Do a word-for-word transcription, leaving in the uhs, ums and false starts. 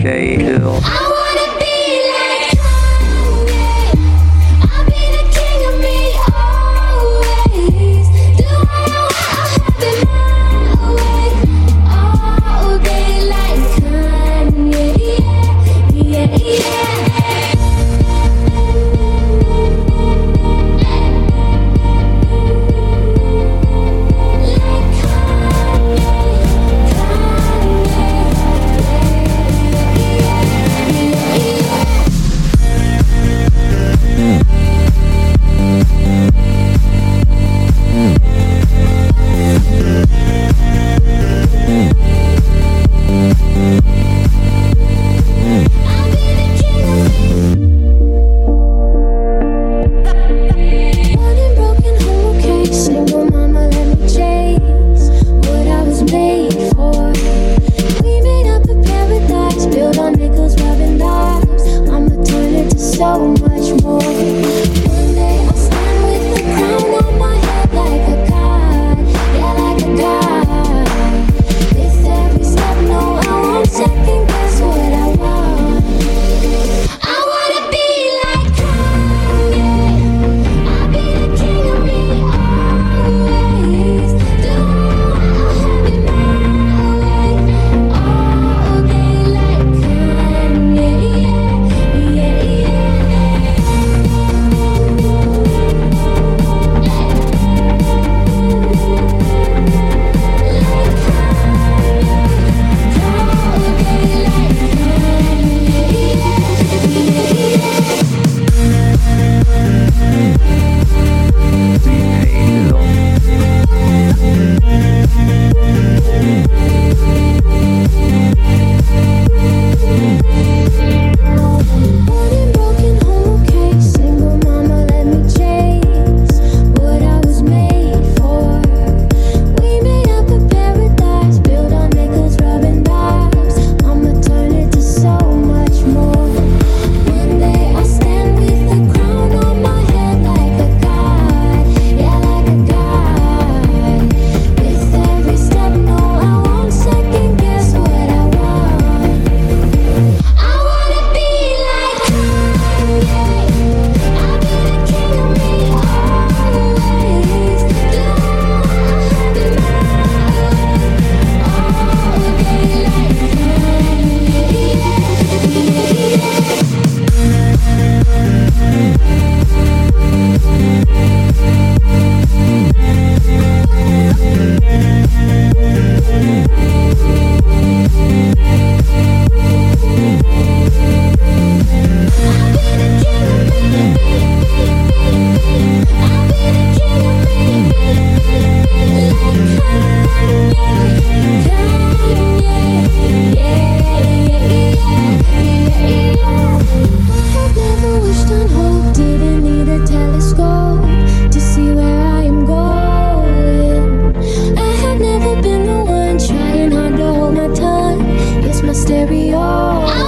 Taylor. So much more. One day I'll stand with the crown on my head like a god, yeah, like a god. With every step, no, I won't second guess what I want. I wanna be like Kanye. I'll be the king of me always. Do I'll have it my way all day like Kanye, yeah, yeah, yeah. Stereo.